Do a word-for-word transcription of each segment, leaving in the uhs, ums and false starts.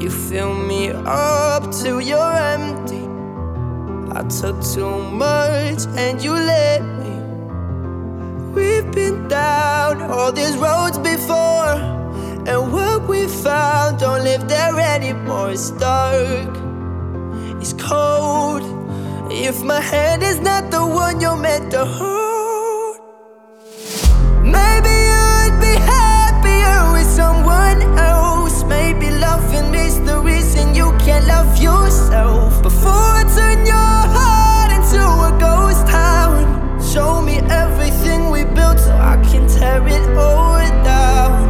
You fill me up till you're empty. I took too much and you let me. We've been down all these roads before, and what we found don't live there anymore. It's dark, it's cold. If my hand is not the one you're meant to hold, maybe you'd be happier with someone else. Maybe loving is the reason you can't love yourself. Before I turn your heart into a ghost town, show me everything we built so I can tear it all down.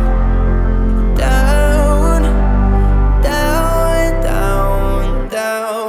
Down, down, down, down.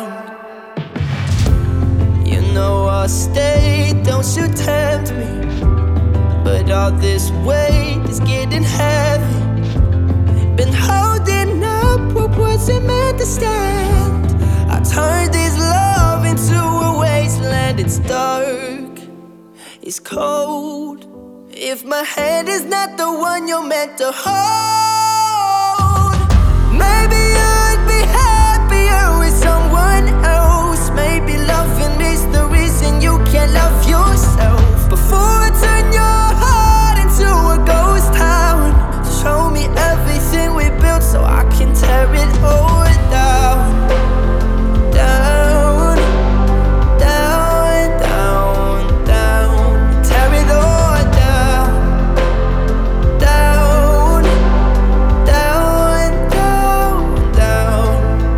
You know I'll stay, don't you tempt me, but all this weight is getting heavy. Been holding up what wasn't meant to stand. I turned this love into a wasteland. It's dark, it's cold. If my hand is not the one you're meant to hold, maybe you'd be happier with someone else. Maybe loving is the reason you can't love yourself. Before I turn your heart into a ghost town, show me everything we built so I can tear it all down. Down, down, down, down. Tear it all down. Down, down, down, down.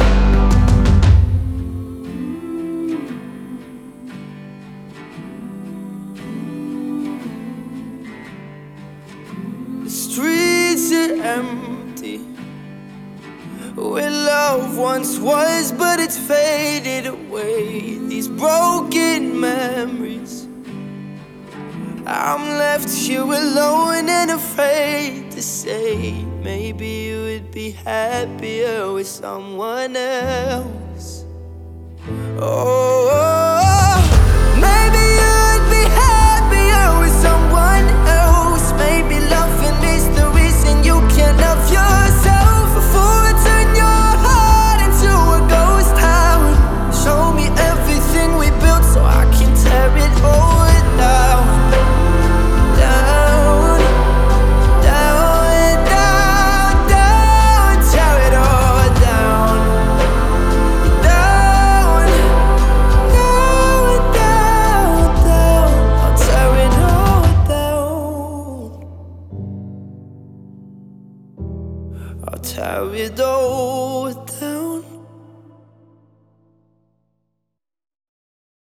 The streets are empty where love once was, but it's faded away. These broken memories, I'm left here alone and afraid to say, maybe you would be happier with someone else. Oh, maybe you'd be happier with someone else. Maybe loving is the reason you can't love yourself. Before I turn your heart into a ghost town, show me everything we built so I can tear it all down. Down, down, down, down. Tear it all down. Down, down, down, down. I'll tear it all down. I'll tear it all down.